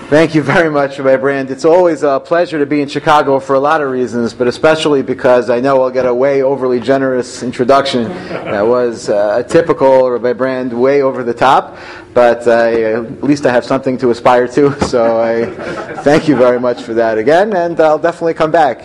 Thank you very much, Rabbi Brand. It's always a pleasure to be in Chicago for a lot of reasons, but especially because I know I'll get a way overly generous introduction. That was a typical Rabbi Brand, way over the top, but at least I have something to aspire to, so I thank you very much for that again, and I'll definitely come back.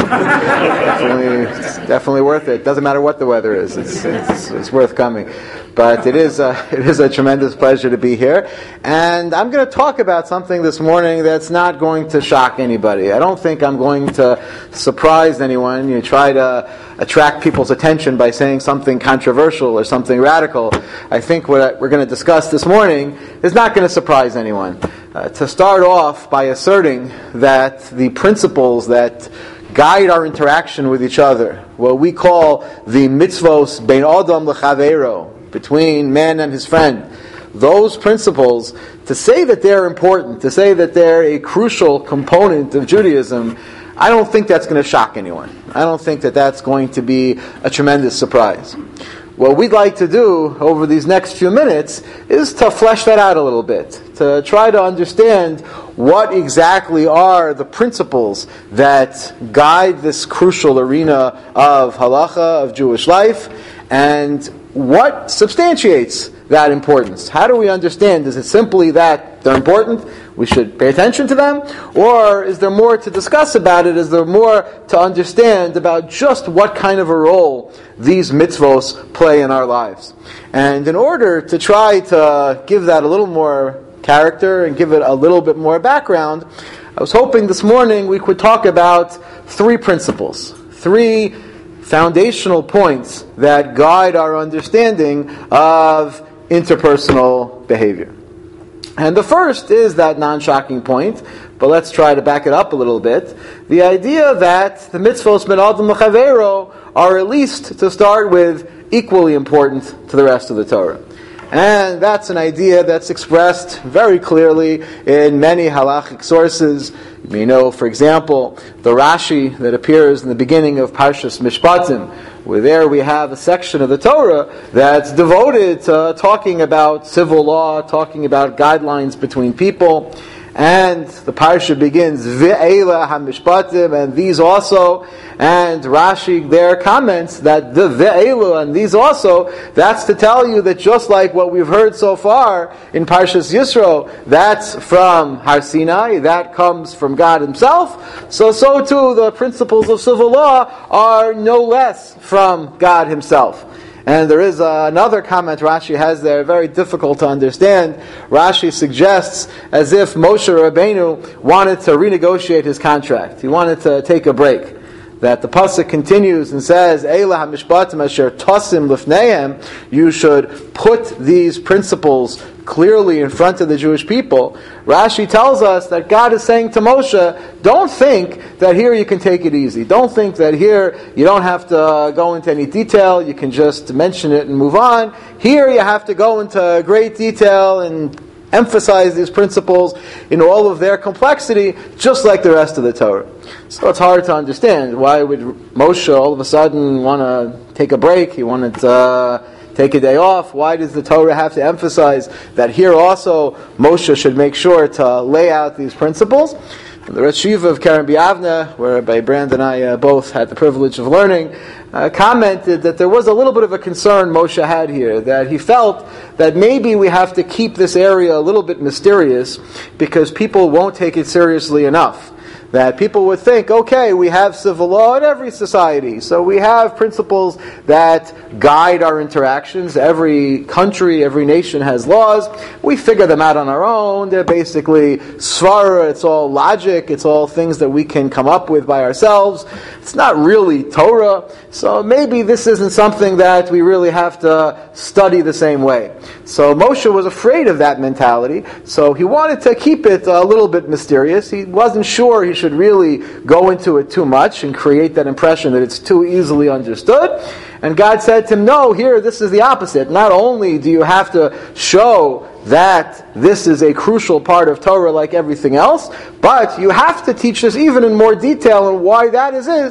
It's definitely worth it. Doesn't matter what the weather is. It's worth coming. But it is a tremendous pleasure to be here. And I'm going to talk about something this morning that's not going to shock anybody. I don't think I'm going to surprise anyone. You try to attract people's attention by saying something controversial or something radical. I think what we're going to discuss this morning is not going to surprise anyone. To start off by asserting that the principles that guide our interaction with each other, what we call the mitzvos bein adam lechaveiro, between man and his friend, those principles, to say that they're important, to say that they're a crucial component of Judaism, I don't think that's going to shock anyone. I don't think that that's going to be a tremendous surprise. What we'd like to do over these next few minutes is to flesh that out a little bit, to try to understand what exactly are the principles that guide this crucial arena of halacha, of Jewish life, and what substantiates that importance. How do we understand? Is it simply that they're important, we should pay attention to them? Or is there more to discuss about it? Is there more to understand about just what kind of a role these mitzvos play in our lives? And in order to try to give that a little more character and give it a little bit more background, I was hoping this morning we could talk about three principles, three foundational points that guide our understanding of interpersonal behavior. And the first is that non-shocking point, but let's try to back it up a little bit. The idea that the mitzvos ben adam l'chaveiro are, at least to start with, equally important to the rest of the Torah. And that's an idea that's expressed very clearly in many halachic sources. You may know, for example, the Rashi that appears in the beginning of Parshas Mishpatim, where there we have a section of the Torah that's devoted to talking about civil law, talking about guidelines between people. And the parsha begins, Ve'ela hamishpatim, and these also. And Rashi there comments that the Ve'ela and these also, that's to tell you that just like what we've heard so far in Parshas Yisro, that's from Har Sinai, that comes from God Himself. So too the principles of civil law are no less from God Himself. And there is another comment Rashi has there, very difficult to understand. Rashi suggests as if Moshe Rabbeinu wanted to renegotiate his contract. He wanted to take a break. That the pasuk continues and says, Eila hamishpatim asher tosim lifneihem, you should put these principles clearly in front of the Jewish people. Rashi tells us that God is saying to Moshe, don't think that here you can take it easy. Don't think that here you don't have to go into any detail, you can just mention it and move on. Here you have to go into great detail and emphasize these principles in all of their complexity, just like the rest of the Torah. So it's hard to understand. Why would Moshe all of a sudden want to take a break? He wanted to take a day off. Why does the Torah have to emphasize that here also Moshe should make sure to lay out these principles? The Rosh Yeshiva of Keren B'Yavneh, where Rabbi Brand and I both had the privilege of learning, commented that there was a little bit of a concern Moshe had here, that he felt that maybe we have to keep this area a little bit mysterious because people won't take it seriously enough. That people would think, okay, we have civil law in every society, so we have principles that guide our interactions. Every country, every nation has laws. We figure them out on our own. They're basically svara, it's all logic, it's all things that we can come up with by ourselves. It's not really Torah, so maybe this isn't something that we really have to study the same way. So Moshe was afraid of that mentality, so he wanted to keep it a little bit mysterious. He wasn't sure he should really go into it too much and create that impression that it's too easily understood. And God said to him, no, here, this is the opposite. Not only do you have to show that this is a crucial part of Torah like everything else, but you have to teach this even in more detail, and why that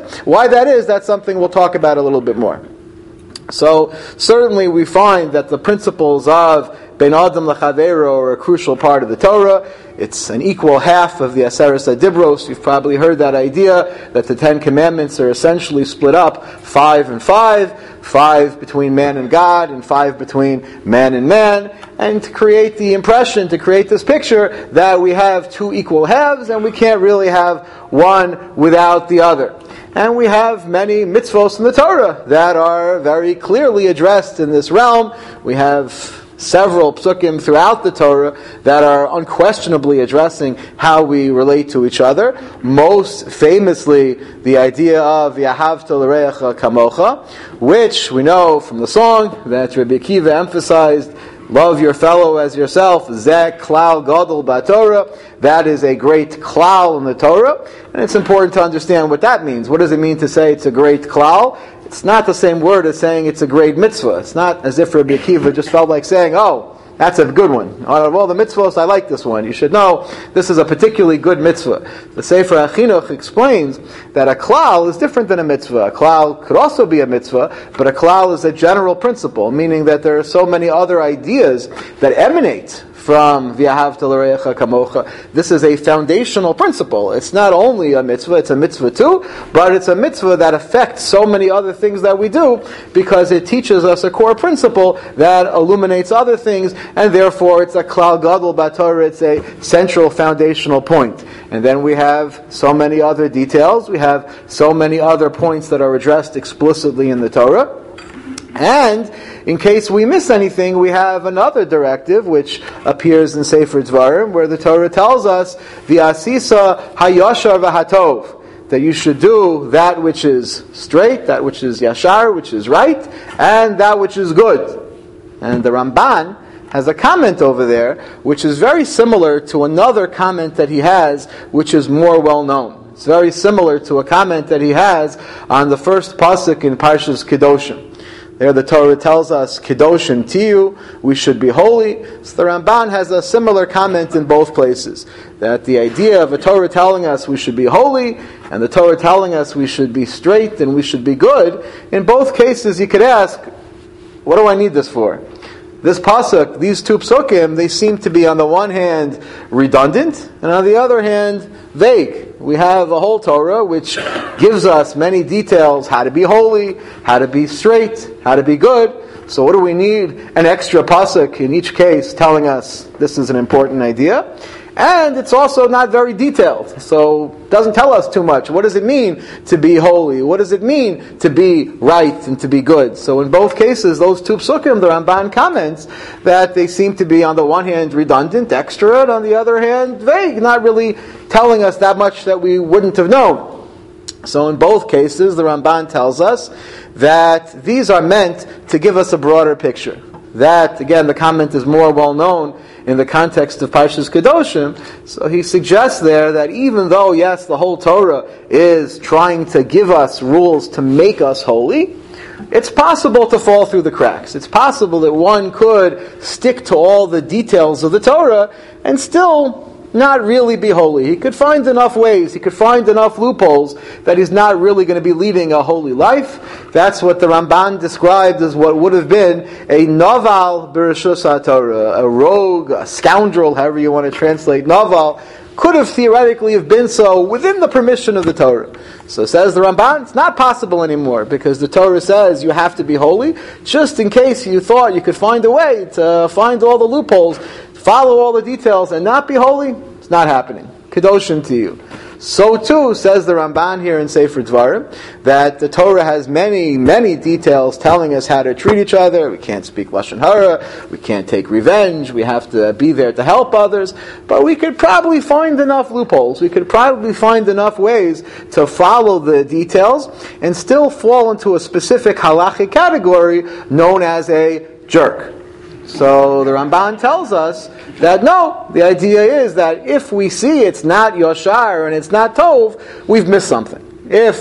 is, that's something we'll talk about a little bit more. So certainly we find that the principles of Ben Adam L'Chaveiro are a crucial part of the Torah. It's an equal half of the Aseres HaDibros. You've probably heard that idea that the Ten Commandments are essentially split up 5 and 5, 5 between man and God, and 5 between man and man, and to create the impression, to create this picture that we have 2 equal halves, and we can't really have one without the other. And we have many mitzvos in the Torah that are very clearly addressed in this realm. We have several psukim throughout the Torah that are unquestionably addressing how we relate to each other. Most famously, the idea of V'ahavta l'reacha kamocha, which we know from the song that Rabbi Akiva emphasized, love your fellow as yourself, zeh klal gadol b'Torah. That is a great klal in the Torah, and it's important to understand what that means. What does it mean to say it's a great klal? It's not the same word as saying it's a great mitzvah. It's not as if Rabbi Akiva just felt like saying, oh, that's a good one. Out of all the mitzvahs, I like this one. You should know this is a particularly good mitzvah. The Sefer HaChinuch explains that a klal is different than a mitzvah. A klal could also be a mitzvah, but a klal is a general principle, meaning that there are so many other ideas that emanate from V'ahavta l'reacha kamocha. This is a foundational principle. It's not only a mitzvah, it's a mitzvah too, but it's a mitzvah that affects so many other things that we do because it teaches us a core principle that illuminates other things, and therefore it's a klal gadol b'Torah, it's a central foundational point. And then we have so many other details, we have so many other points that are addressed explicitly in the Torah. And in case we miss anything, we have another directive which appears in Sefer Dvarim, where the Torah tells us, V'asisa hayashar v'hatov, that you should do that which is straight, that which is yashar, which is right, and that which is good. And the Ramban has a comment over there, which is very similar to another comment that he has, which is more well known. It's very similar to a comment that he has on the first pasuk in Parshas Kedoshim. There the Torah tells us, Kedoshim tiyu, we should be holy. So the Ramban has a similar comment in both places. That the idea of a Torah telling us we should be holy, and the Torah telling us we should be straight and we should be good, in both cases you could ask, what do I need this for? This pasuk, these 2 psukim, they seem to be on the one hand redundant, and on the other hand vague. We have a whole Torah which gives us many details, how to be holy, how to be straight, how to be good. So what do we need? An extra pasuk in each case telling us this is an important idea. And it's also not very detailed, so it doesn't tell us too much. What does it mean to be holy? What does it mean to be right and to be good? So in both cases, those 2 psukim, the Ramban comments that they seem to be on the one hand redundant, extra, and on the other hand vague, not really telling us that much that we wouldn't have known. So in both cases, the Ramban tells us that these are meant to give us a broader picture. That, again, the comment is more well known in the context of Parshas Kedoshim. So he suggests there that even though, yes, the whole Torah is trying to give us rules to make us holy, it's possible to fall through the cracks. It's possible that one could stick to all the details of the Torah and still not really be holy. He could find enough ways, he could find enough loopholes that he's not really going to be leading a holy life. That's what the Ramban described as what would have been a naval b'reshus HaTorah, a rogue, a scoundrel, however you want to translate naval, could have theoretically have been so within the permission of the Torah. So says the Ramban, it's not possible anymore because the Torah says you have to be holy. Just in case you thought you could find a way to find all the loopholes, follow all the details and not be holy, it's not happening. Kedoshim tiyu. So too, says the Ramban here in Sefer Dvarim, that the Torah has many, many details telling us how to treat each other. We can't speak Lashon Hara, we can't take revenge, we have to be there to help others, but we could probably find enough loopholes, we could probably find enough ways to follow the details and still fall into a specific halachic category known as a jerk. So the Ramban tells us that no, the idea is that if we see it's not Yashar and it's not Tov, we've missed something. If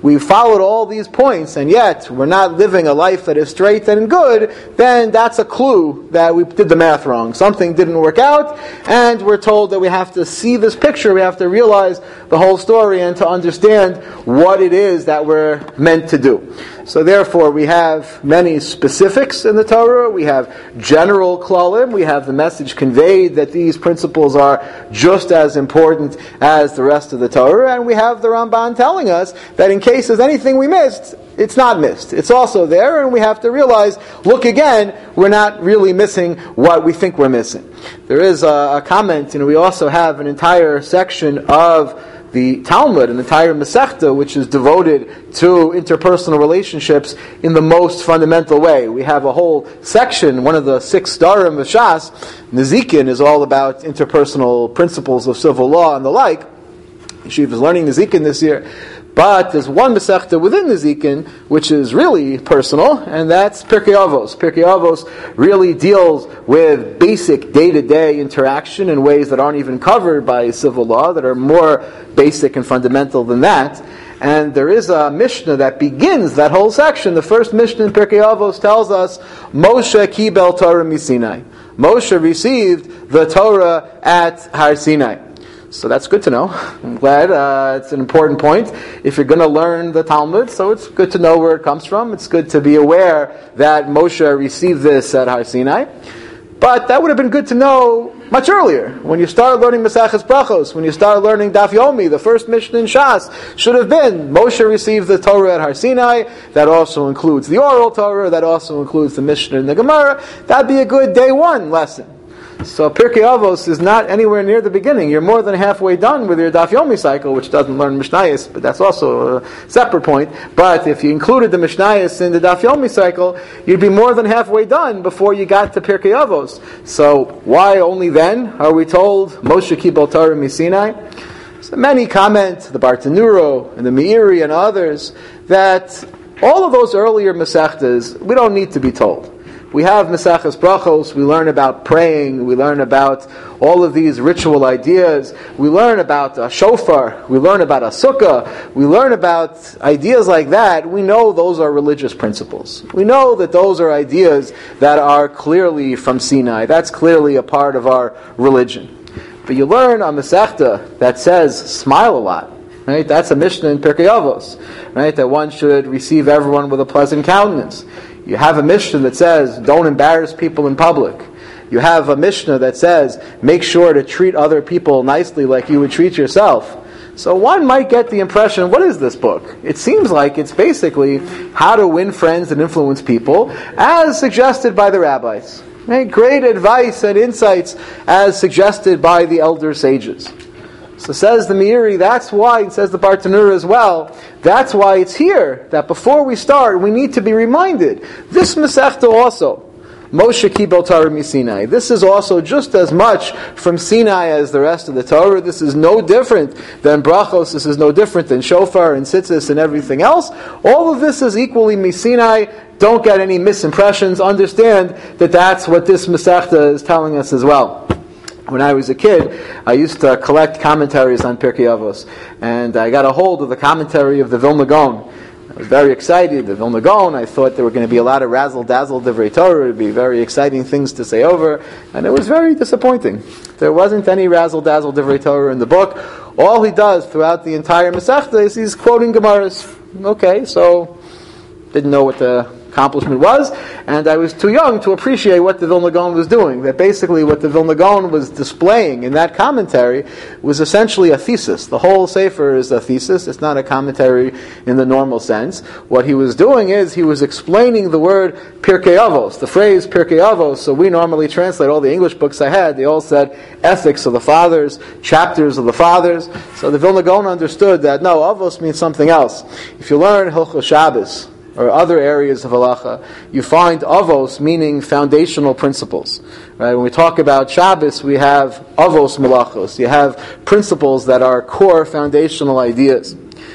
we've followed all these points, and yet we're not living a life that is straight and good, then that's a clue that we did the math wrong. Something didn't work out, and we're told that we have to see this picture, we have to realize the whole story, and to understand what it is that we're meant to do. So therefore, we have many specifics in the Torah, we have general klalim, we have the message conveyed that these principles are just as important as the rest of the Torah, and we have the Ramban telling us that in case there's anything we missed, it's not missed. It's also there, and we have to realize, look again, we're not really missing what we think we're missing. There is a comment, we also have an entire section of the Talmud, an entire Masechta, which is devoted to interpersonal relationships in the most fundamental way. We have a whole section, one of the 6 Starim of Shas, Nezikin, is all about interpersonal principles of civil law and the like. Yeshiva is learning Nezikin this year. But there's one Masechta within Nezikin, which is really personal, and that's Pirkei Avos. Pirkei Avos really deals with basic day-to-day interaction in ways that aren't even covered by civil law, that are more basic and fundamental than that. And there is a Mishnah that begins that whole section. The first Mishnah in Pirkei Avos tells us, Moshe kibel Torah miSinai. Moshe received the Torah at Har Sinai. So that's good to know. I'm glad. It's an important point. If you're going to learn the Talmud, so it's good to know where it comes from. It's good to be aware that Moshe received this at Har Sinai. But that would have been good to know much earlier. When you start learning Maseches Brachos, when you start learning Daf Yomi, the first Mishnah in Shas should have been Moshe received the Torah at Har Sinai. That also includes the oral Torah. That also includes the Mishnah and the Gemara. That'd be a good day one lesson. So Pirkei Avos is not anywhere near the beginning. You're more than halfway done with your Daf Yomi cycle, which doesn't learn Mishnayos, but that's also a separate point. But if you included the Mishnayos in the Daf Yomi cycle, you'd be more than halfway done before you got to Pirkei Avos. So why only then are we told Moshe kibel Torah miSinai? So many comment, the Bartanuro and the Meiri and others, that all of those earlier Masechtas, we don't need to be told. We have Maseches Brachos, we learn about praying, we learn about all of these ritual ideas, we learn about a shofar, we learn about a sukkah, we learn about ideas like that. We know those are religious principles. We know that those are ideas that are clearly from Sinai. That's clearly a part of our religion. But you learn a Masechta that says, smile a lot. Right? That's a Mishnah in Pirkei Avos. Right? That one should receive everyone with a pleasant countenance. You have a Mishnah that says, don't embarrass people in public. You have a Mishnah that says, make sure to treat other people nicely like you would treat yourself. So one might get the impression, what is this book? It seems like it's basically how to win friends and influence people, as suggested by the rabbis. Right? Great advice and insights as suggested by the elder sages. So says the Meiri, that's why, and says the Bartanura as well, that's why it's here, that before we start, we need to be reminded. This Masechta also, Moshe kibel Torah miSinai. This is also just as much from Sinai as the rest of the Torah. This is no different than Brachos. This is no different than Shofar and Tzitzis and everything else. All of this is equally miSinai. Don't get any misimpressions. Understand that that's what this Masechta is telling us as well. When I was a kid, I used to collect commentaries on Pirkei Avos, and I got a hold of the commentary of the Vilna Gaon. I was very excited. The Vilna Gaon, I thought there were going to be a lot of razzle-dazzle divrei Torah. It would be very exciting things to say over, and it was very disappointing. There wasn't any razzle-dazzle divrei Torah in the book. All he does throughout the entire Masechta is he's quoting Gemaras. Okay, so didn't know what the accomplishment was, and I was too young to appreciate what the Vilna Gaon was doing. That basically what the Vilna Gaon was displaying in that commentary was essentially a thesis. The whole Sefer is a thesis. It's not a commentary in the normal sense. What he was doing is he was explaining the word Pirkei Avos, the phrase Pirkei Avos. So we normally translate all the English books I had. They all said ethics of the fathers, chapters of the fathers. So the Vilna Gaon understood that no, Avos means something else. If you learn Hilchos Shabbos or other areas of halacha, you find avos meaning foundational principles. Right? When we talk about Shabbos, we have avos malachos. You have principles that are core foundational ideas.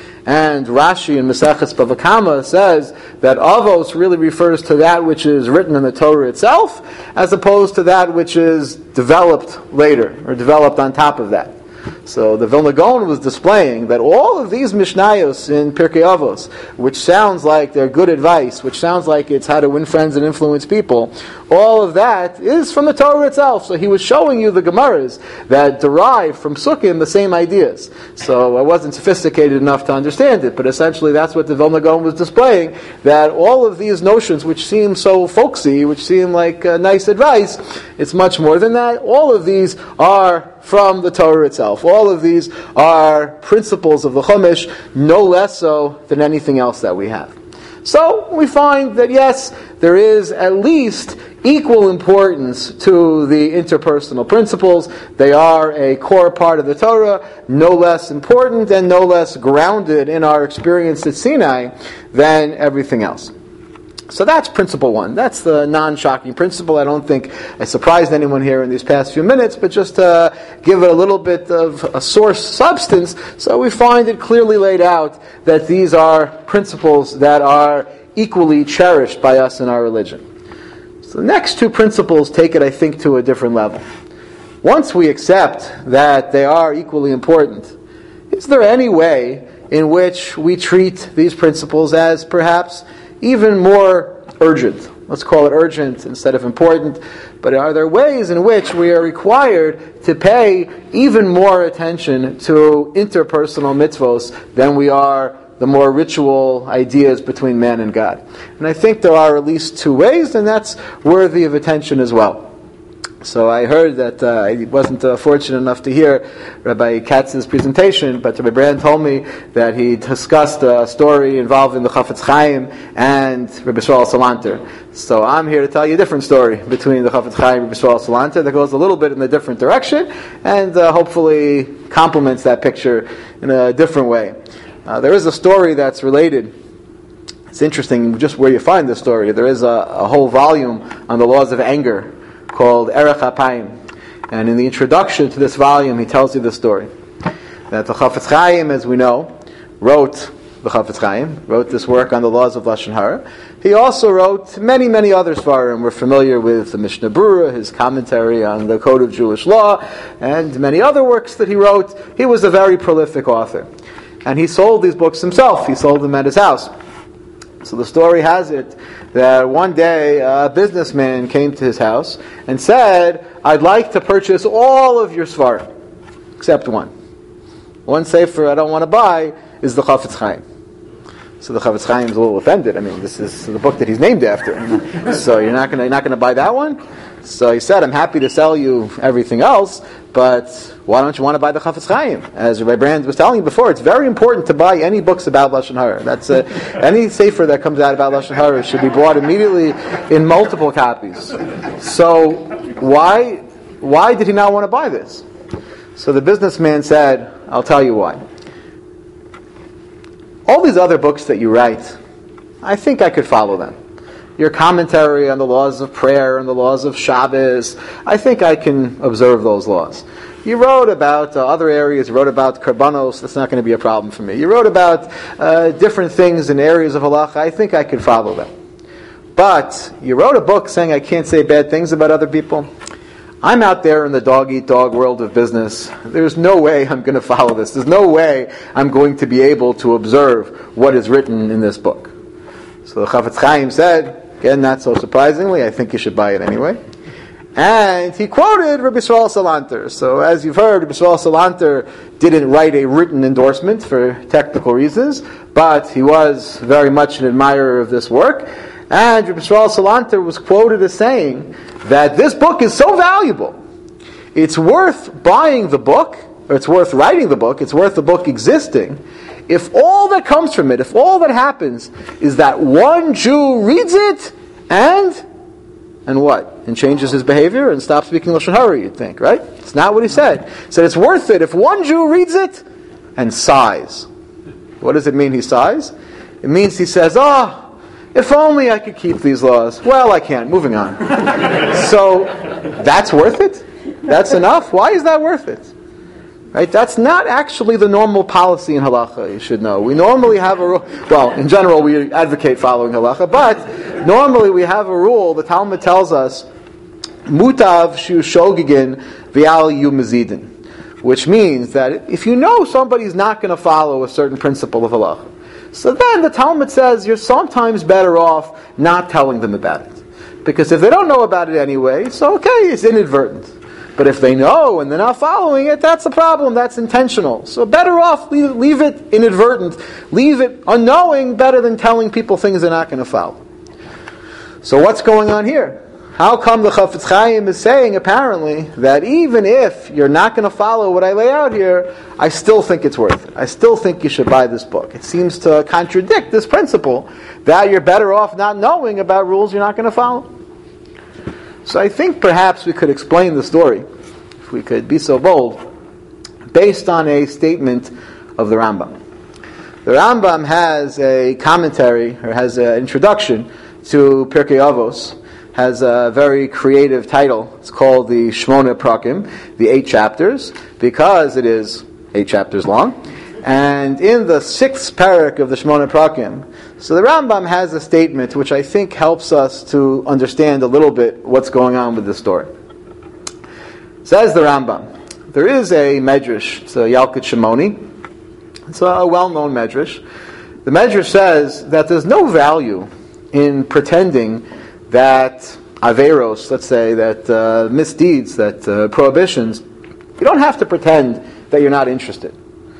And Rashi in Maseches Bava Kama says that avos really refers to that which is written in the Torah itself, as opposed to that which is developed later, or developed on top of that. So the Vilna Gaon was displaying that all of these Mishnayos in Pirkei Avos, which sounds like they're good advice, which sounds like it's how to win friends and influence people, all of that is from the Torah itself. So he was showing you the Gemaras that derive from Sukkim the same ideas. So I wasn't sophisticated enough to understand it, but essentially that's what the Vilna Gaon was displaying, that all of these notions which seem so folksy, which seem like nice advice, it's much more than that. All of these are from the Torah itself. All of these are principles of the Chumash, no less so than anything else that we have. So we find that yes, there is at least equal importance to the interpersonal principles. They are a core part of the Torah, no less important and no less grounded in our experience at Sinai than everything else. So that's principle one. That's the non-shocking principle. I don't think I surprised anyone here in these past few minutes, but just to give it a little bit of a source substance, so we find it clearly laid out that these are principles that are equally cherished by us in our religion. So the next two principles take it, I think, to a different level. Once we accept that they are equally important, is there any way in which we treat these principles as perhaps even more urgent? Let's call it urgent instead of important. But are there ways in which we are required to pay even more attention to interpersonal mitzvos than we are the more ritual ideas between man and God? And I think there are at least two ways, and that's worthy of attention as well. So I heard that I wasn't fortunate enough to hear Rabbi Katz's presentation, but Rabbi Brand told me that he discussed a story involving the Chafetz Chaim and Rabbi Yisrael Salanter. So I'm here to tell you a different story between the Chafetz Chaim and Rabbi Yisrael Salanter that goes a little bit in a different direction and hopefully complements that picture in a different way. There is a story that's related. It's interesting just where you find this story. There is a whole volume on the laws of anger called Erech HaPayim. And in the introduction to this volume, he tells you the story. That the Chafetz Chaim, as we know, wrote this work on the laws of Lashon Hara. He also wrote many, many other Svarim. We're familiar with the Mishnah Berurah, his commentary on the Code of Jewish Law, and many other works that he wrote. He was a very prolific author. And he sold these books himself. He sold them at his house. So the story has it that one day a businessman came to his house and said, "I'd like to purchase all of your Svarim, except one. One sefer I don't want to buy is the Chafetz Chaim." So the Chafetz Chaim is a little offended. I mean, this is the book that he's named after. So you're not going to buy that one? So he said, "I'm happy to sell you everything else, but why don't you want to buy the Chafetz Chaim?" As Rabbi Brand was telling you before, it's very important to buy any books about Lashon Hara. That's any sefer that comes out about Lashon Hara should be bought immediately in multiple copies. So why did he not want to buy this? So the businessman said, "I'll tell you why. All these other books that you write, I think I could follow them. Your commentary on the laws of prayer and the laws of Shabbos, I think I can observe those laws. You wrote about other areas, you wrote about Karbanos, that's not going to be a problem for me. You wrote about different things in areas of halacha, I think I could follow them. But you wrote a book saying I can't say bad things about other people. I'm out there in the dog-eat-dog world of business. There's no way I'm going to follow this. There's no way I'm going to be able to observe what is written in this book." So the Chafetz Chaim said, again, not so surprisingly, I think you should buy it anyway. And he quoted Rabbi Yisrael Salanter. So as you've heard, Rabbi Yisrael Salanter didn't write a written endorsement for technical reasons, but he was very much an admirer of this work. And Rabbi Yisrael Salanter was quoted as saying that this book is so valuable, it's worth buying the book, or it's worth writing the book, it's worth the book existing, if all that comes from it, if all that happens is that one Jew reads it and what? And changes his behavior and stops speaking Lashon Hara, you'd think, right? It's not what he said. He said it's worth it if one Jew reads it and sighs. What does it mean he sighs? It means he says, if only I could keep these laws. Well, I can't. Moving on. So, that's worth it? That's enough? Why is that worth it? Right? That's not actually the normal policy in halacha, you should know. We normally have a rule, well, in general we advocate following halacha, but normally we have a rule, the Talmud tells us, mutav shu shogigin v'al yu mezidin. which means that if you know somebody's not going to follow a certain principle of halacha, so then the Talmud says you're sometimes better off not telling them about it. Because if they don't know about it anyway, so okay, it's inadvertent. But if they know and they're not following it, that's a problem, that's intentional. So better off leave it inadvertent, leave it unknowing, better than telling people things they're not going to follow. So what's going on here? How come the Chafetz Chaim is saying, apparently, that even if you're not going to follow what I lay out here, I still think it's worth it. I still think you should buy this book. It seems to contradict this principle that you're better off not knowing about rules you're not going to follow. So I think perhaps we could explain the story, if we could be so bold, based on a statement of the Rambam. The Rambam has a commentary, or has an introduction to Pirkei Avos, has a very creative title. It's called the Shmona Prakim, the 8 chapters, because it is 8 chapters long. And in the 6th parak of the Shmona Prakim, so the Rambam has a statement which I think helps us to understand a little bit what's going on with this story. Says the Rambam, there is a medrash, it's a Yalkut Shimoni. It's a well-known medrash. The medrash says that there's no value in pretending that averos, let's say, that misdeeds, that prohibitions, you don't have to pretend that you're not interested.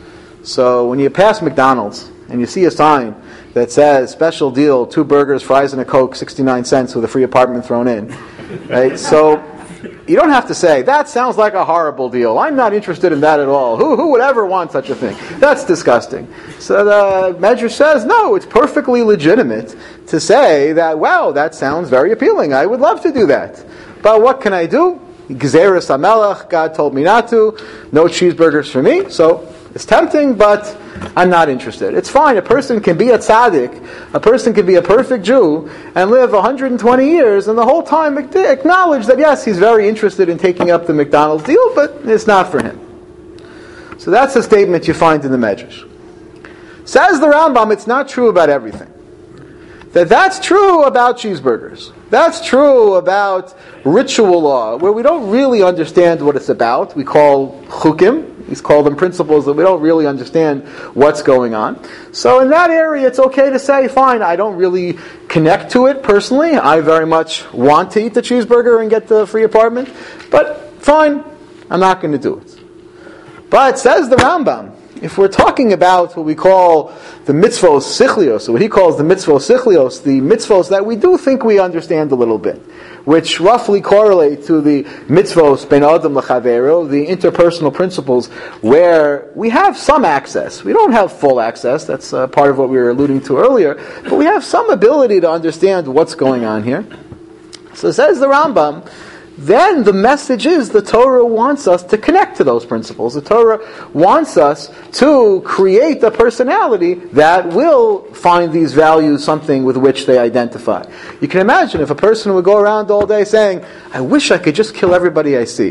So when you pass McDonald's and you see a sign that says special deal, 2 burgers, fries, and a Coke, 69 cents with a free apartment thrown in, right? So you don't have to say, that sounds like a horrible deal. I'm not interested in that at all. Who would ever want such a thing? That's disgusting. So the Medrash says, no, it's perfectly legitimate to say that, wow, that sounds very appealing. I would love to do that. But what can I do? Gzeras HaMelech, God told me not to. No cheeseburgers for me. So it's tempting, but I'm not interested. It's fine. A person can be a tzaddik, a person can be a perfect Jew, and live 120 years, and the whole time acknowledge that, yes, he's very interested in taking up the McDonald's deal, but it's not for him. So that's a statement you find in the Medrash. Says the Rambam, it's not true about everything. That's true about cheeseburgers. That's true about ritual law, where we don't really understand what it's about. We call chukim. He's called them principles that we don't really understand what's going on. So in that area, it's okay to say, fine, I don't really connect to it personally. I very much want to eat the cheeseburger and get the free apartment. But fine, I'm not going to do it. But says the Rambam, if we're talking about what we call the mitzvos sichlios, or what he calls the mitzvos sichlios, the mitzvos that we do think we understand a little bit, which roughly correlate to the mitzvos ben adam lechavero, the interpersonal principles, where we have some access. We don't have full access. That's part of what we were alluding to earlier. But we have some ability to understand what's going on here. So says the Rambam, then the message is the Torah wants us to connect to those principles. The Torah wants us to create a personality that will find these values something with which they identify. You can imagine if a person would go around all day saying, I wish I could just kill everybody I see.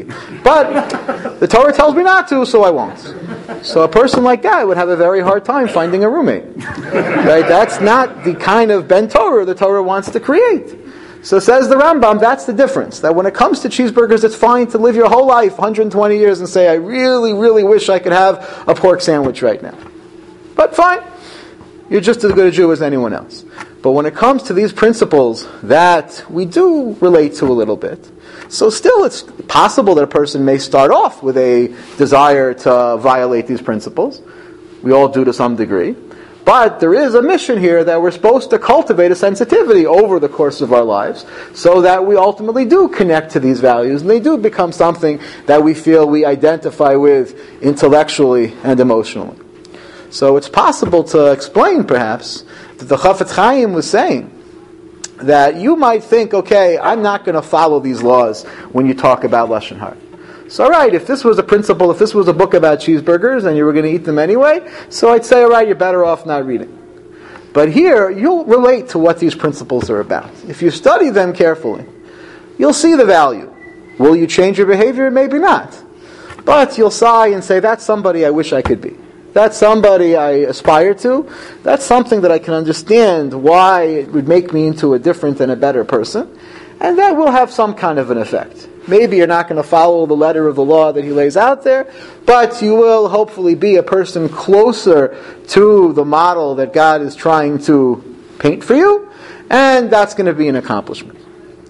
But the Torah tells me not to, so I won't. So a person like that would have a very hard time finding a roommate. Right? That's not the kind of Ben Torah the Torah wants to create. So says the Rambam, that's the difference. That when it comes to cheeseburgers, it's fine to live your whole life, 120 years, and say, I really, really wish I could have a pork sandwich right now. But fine, you're just as good a Jew as anyone else. But when it comes to these principles that we do relate to a little bit, so still it's possible that a person may start off with a desire to violate these principles. We all do to some degree. But there is a mission here that we're supposed to cultivate a sensitivity over the course of our lives so that we ultimately do connect to these values and they do become something that we feel we identify with intellectually and emotionally. So it's possible to explain, perhaps, that the Chafetz Chaim was saying that you might think, okay, I'm not going to follow these laws when you talk about Lashon Hara. So all right, if this was a principle, if this was a book about cheeseburgers and you were going to eat them anyway, so I'd say, all right, you're better off not reading. But here, you'll relate to what these principles are about. If you study them carefully, you'll see the value. Will you change your behavior? Maybe not. But you'll sigh and say, that's somebody I wish I could be. That's somebody I aspire to. That's something that I can understand why it would make me into a different and a better person. And that will have some kind of an effect. Maybe you're not going to follow the letter of the law that he lays out there, but you will hopefully be a person closer to the model that God is trying to paint for you, and that's going to be an accomplishment.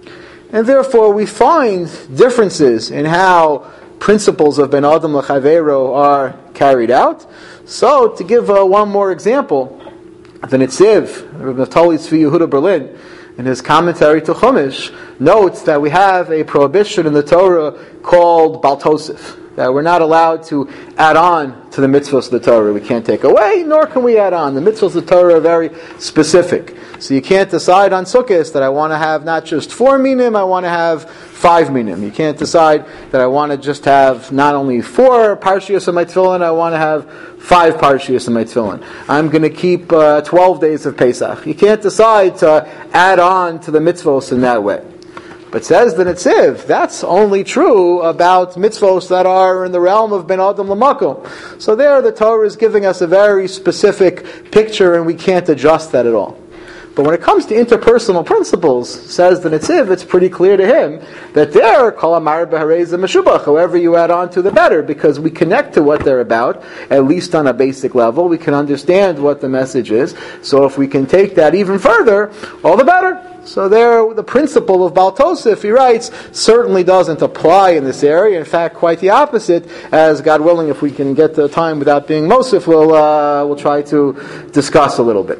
And therefore we find differences in how principles of Ben Adam L'Chaveiro are carried out. So, to give one more example, the Nitziv, Rabbi Naftali Tzvi Yehuda Berlin, in his commentary to Chumash, notes that we have a prohibition in the Torah called Bal Tosef, that we're not allowed to add on to the mitzvahs of the Torah. We can't take away, nor can we add on. The mitzvahs of the Torah are very specific. So you can't decide on Sukkot that I want to have not just 4 minim, I want to have 5 minim. You can't decide that I want to just have not only 4 parshiyos in my tefillin, I want to have 5 parshiyos in my tefillin. I'm going to keep 12 days of Pesach. You can't decide to add on to the mitzvahs in that way. But says the Netziv, that's only true about mitzvos that are in the realm of Ben Adam L'Makom. So there the Torah is giving us a very specific picture, and we can't adjust that at all. But when it comes to interpersonal principles, says the Netziv, it's pretty clear to him that there, Kol Amar B'Hareza Meshubach, however you add on to the better, because we connect to what they're about, at least on a basic level. We can understand what the message is. So if we can take that even further, all the better. So there, the principle of Bal Tosef, he writes, certainly doesn't apply in this area. In fact, quite the opposite. As God willing, if we can get the time without being Mosif, we'll try to discuss a little bit.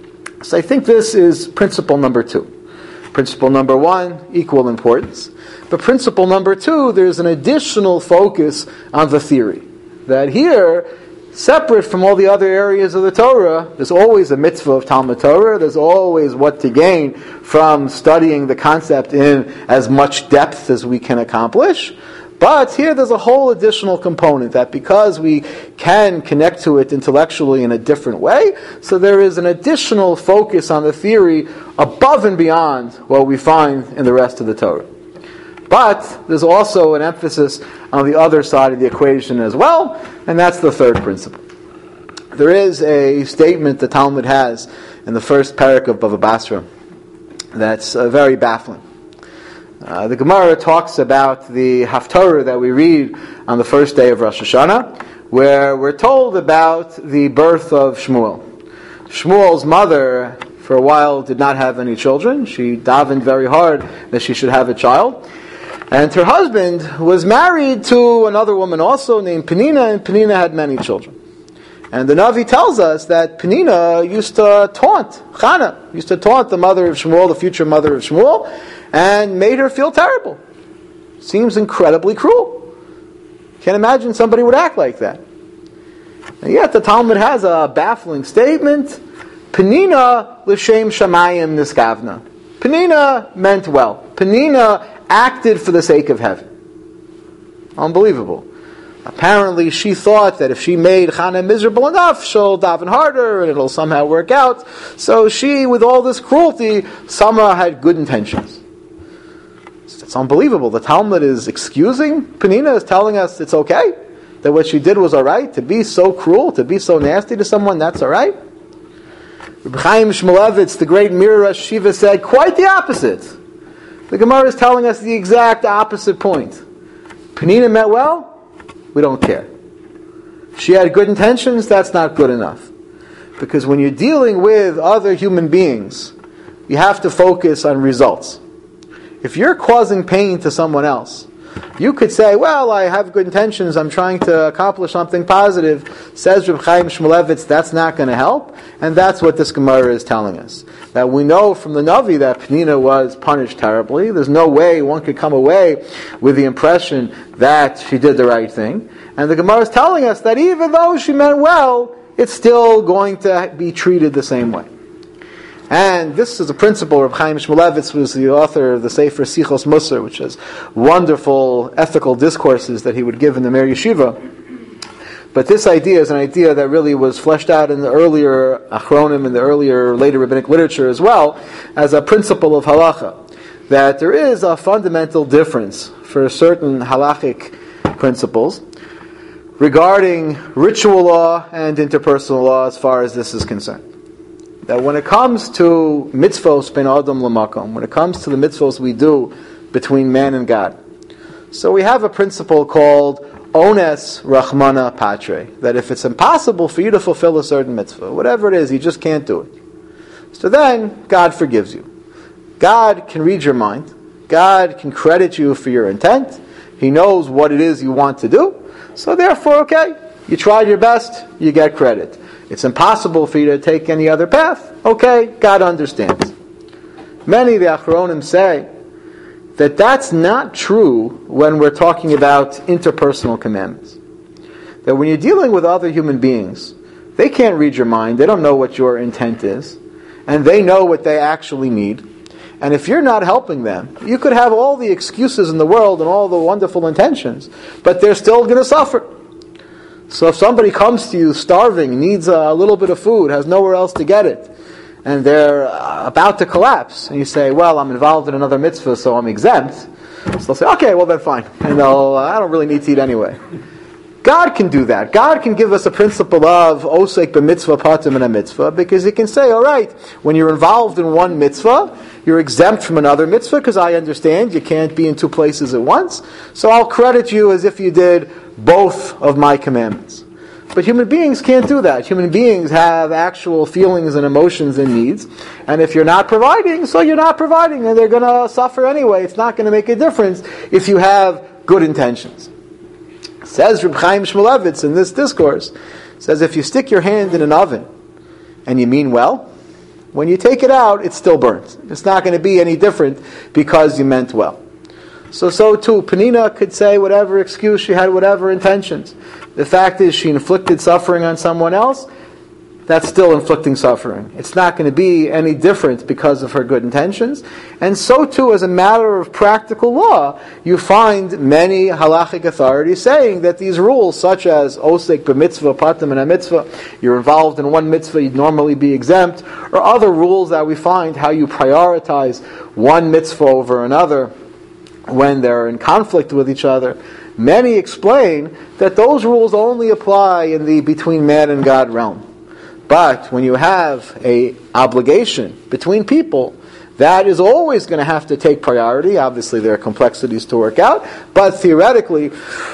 So I think this is principle number 2. Principle number 1, equal importance. But principle number 2, there's an additional focus on the theory. That here, separate from all the other areas of the Torah, there's always a mitzvah of Talmud Torah, there's always what to gain from studying the concept in as much depth as we can accomplish. But here there's a whole additional component that because we can connect to it intellectually in a different way, so there is an additional focus on the theory above and beyond what we find in the rest of the Torah. But there's also an emphasis on the other side of the equation as well, and that's the third principle. There is a statement the Talmud has in the first parak of Bava Basra that's very baffling. The Gemara talks about the Haftarah that we read on the first day of Rosh Hashanah, where we're told about the birth of Shmuel. Shmuel's mother, for a while, did not have any children. She davened very hard that she should have a child. And her husband was married to another woman also named Penina, and Penina had many children. And the Navi tells us that Penina used to taunt Chana, used to taunt the mother of Shmuel, the future mother of Shmuel, and made her feel terrible. Seems incredibly cruel. Can't imagine somebody would act like that. And yet the Talmud has a baffling statement. Penina l'shem shamayim niskavna. Penina meant well. Penina acted for the sake of heaven. Unbelievable. Apparently she thought that if she made Chana miserable enough, she'll daven harder and it'll somehow work out. So she, with all this cruelty, somehow had good intentions. It's unbelievable. The Talmud is excusing Penina, is telling us it's okay, that what she did was alright. To be so cruel, to be so nasty to someone, that's alright. Reb Chaim Shmulevitz, the great Mirra Shiva, said quite the opposite. The Gemara is telling us the exact opposite point. Penina meant well, we don't care. She had good intentions, that's not good enough. Because when you're dealing with other human beings, you have to focus on results. If you're causing pain to someone else, you could say, well, I have good intentions, I'm trying to accomplish something positive. Says Reb Chaim Shmulevitz, that's not going to help. And that's what this Gemara is telling us. That we know from the Navi that Penina was punished terribly. There's no way one could come away with the impression that she did the right thing. And the Gemara is telling us that even though she meant well, it's still going to be treated the same way. And this is a principle. Reb Chaim Shmulevitz was the author of the Sefer Sichos Musar, which is wonderful ethical discourses that he would give in the Meir Yeshiva. But this idea is an idea that really was fleshed out in the earlier Achronim, in the earlier, later rabbinic literature as well, as a principle of halacha. That there is a fundamental difference for certain halachic principles regarding ritual law and interpersonal law as far as this is concerned. That when it comes to mitzvos ben adam l'makom, when it comes to the mitzvos we do between man and God, So we have a principle called Ones Rachmana Patre, that if it's impossible for you to fulfill a certain mitzvah, whatever it is, you just can't do it. So then, God forgives you. God can read your mind. God can credit you for your intent. He knows what it is you want to do. So therefore, okay, you tried your best, you get credit. It's impossible for you to take any other path. Okay, God understands. Many of the Achronim say that that's not true when we're talking about interpersonal commandments. That when you're dealing with other human beings, they can't read your mind, they don't know what your intent is, and they know what they actually need. And if you're not helping them, you could have all the excuses in the world and all the wonderful intentions, but they're still going to suffer. So if somebody comes to you starving, needs a little bit of food, has nowhere else to get it, and they're about to collapse, and you say, well, I'm involved in another mitzvah, so I'm exempt. So they'll say, okay, well then fine. And I don't really need to eat anyway. God can do that. God can give us a principle of osek b'mitzvah patim in a mitzvah, because He can say, all right, when you're involved in one mitzvah, you're exempt from another mitzvah, because I understand you can't be in two places at once, so I'll credit you as if you did both of my commandments. But human beings can't do that. Human beings have actual feelings and emotions and needs, and if you're not providing, so you're not providing, and they're going to suffer anyway. It's not going to make a difference if you have good intentions. Says Reb Chaim Shmulevitz in this discourse, says if you stick your hand in an oven and you mean well, when you take it out, it's still burnt. It's not going to be any different because you meant well. So too, Penina could say whatever excuse she had, whatever intentions. The fact is she inflicted suffering on someone else, that's still inflicting suffering. It's not going to be any different because of her good intentions. And so too, as a matter of practical law, you find many halachic authorities saying that these rules, such as osek b'mitzvah, patim in a mitzvah, you're involved in one mitzvah, you'd normally be exempt, or other rules that we find how you prioritize one mitzvah over another when they're in conflict with each other. Many explain that those rules only apply in the between man and God realm. But when you have an obligation between people, that is always going to have to take priority. Obviously, there are complexities to work out, but theoretically,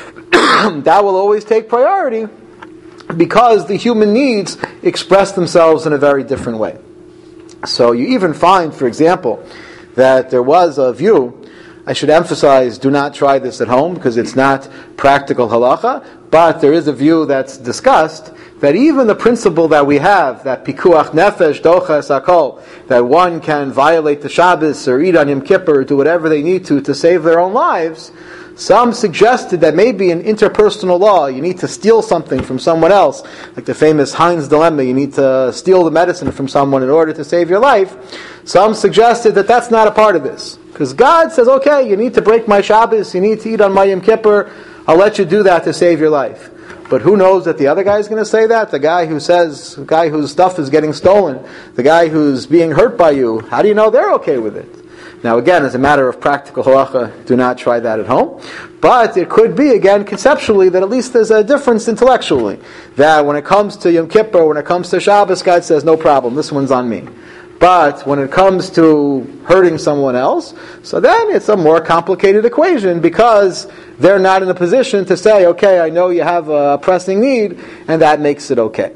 that will always take priority because the human needs express themselves in a very different way. So you even find, for example, that there was a view, I should emphasize, do not try this at home because it's not practical halacha, but there is a view that's discussed that even the principle that we have, that pikuach nefesh dochas hakol, that one can violate the Shabbos or eat on Yom Kippur or do whatever they need to save their own lives, some suggested that maybe in interpersonal law you need to steal something from someone else, like the famous Heinz dilemma, you need to steal the medicine from someone in order to save your life. Some suggested that that's not a part of this. Because God says, okay, you need to break my Shabbos, you need to eat on my Yom Kippur, I'll let you do that to save your life. But who knows that the other guy is going to say that? The guy whose stuff is getting stolen, the guy who's being hurt by you, how do you know they're okay with it? Now again, as a matter of practical halacha, do not try that at home. But it could be, again, conceptually, that at least there's a difference intellectually. That when it comes to Yom Kippur, when it comes to Shabbos, God says, no problem, this one's on me. But when it comes to hurting someone else, so then it's a more complicated equation because they're not in a position to say, okay, I know you have a pressing need, and that makes it okay.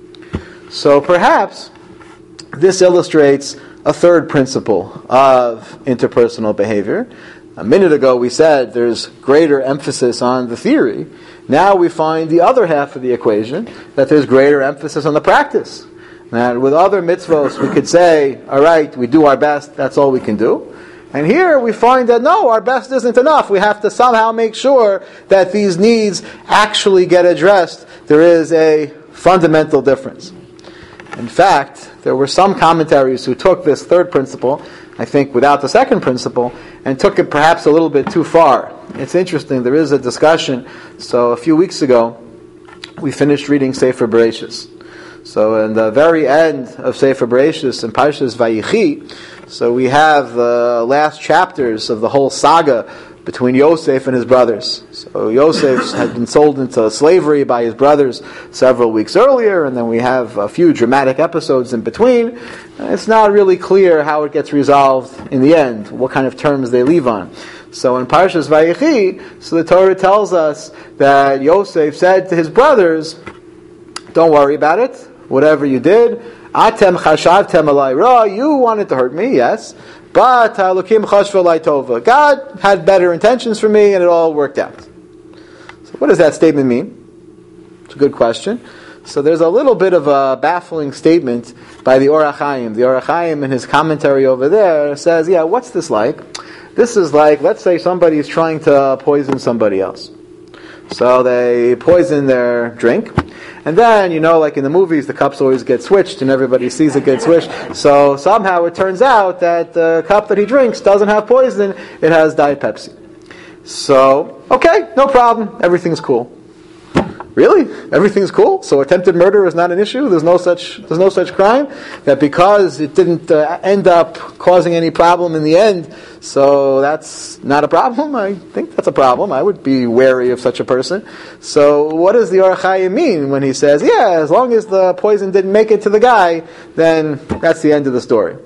So perhaps this illustrates a third principle of interpersonal behavior. A minute ago we said there's greater emphasis on the theory. Now we find the other half of the equation, that there's greater emphasis on the practice. And with other mitzvos, we could say, all right, we do our best, that's all we can do. And here we find that no, our best isn't enough. We have to somehow make sure that these needs actually get addressed. There is a fundamental difference. In fact, there were some commentaries who took this third principle, I think without the second principle, and took it perhaps a little bit too far. It's interesting, there is a discussion. So a few weeks ago, we finished reading Sefer Bereshis. So in the very end of Sefer Bereshis in Parshas Vayichi, so we have the last chapters of the whole saga between Yosef and his brothers. So Yosef had been sold into slavery by his brothers several weeks earlier, and then we have a few dramatic episodes in between. And it's not really clear how it gets resolved in the end, what kind of terms they leave on. So in Parshas Vayechi, so the Torah tells us that Yosef said to his brothers, don't worry about it, whatever you did, Atem chashavtem alai ra, you wanted to hurt me, yes, but Elokim chashva alai tova. God had better intentions for me and it all worked out. So what does that statement mean? It's a good question. So there's a little bit of a baffling statement by the Or HaChaim. The Or HaChaim in his commentary over there says, yeah, what's this like? This is like, let's say somebody is trying to poison somebody else. So they poison their drink. And then, like in the movies, the cups always get switched and everybody sees it get switched. So somehow it turns out that the cup that he drinks doesn't have poison, it has Diet Pepsi. So, okay, no problem, everything's cool. Really? Everything's cool? So attempted murder is not an issue? There's no such crime? That because it didn't end up causing any problem in the end, so that's not a problem? I think that's a problem. I would be wary of such a person. So what does the Or HaChaim mean when he says, yeah, as long as the poison didn't make it to the guy, then that's the end of the story.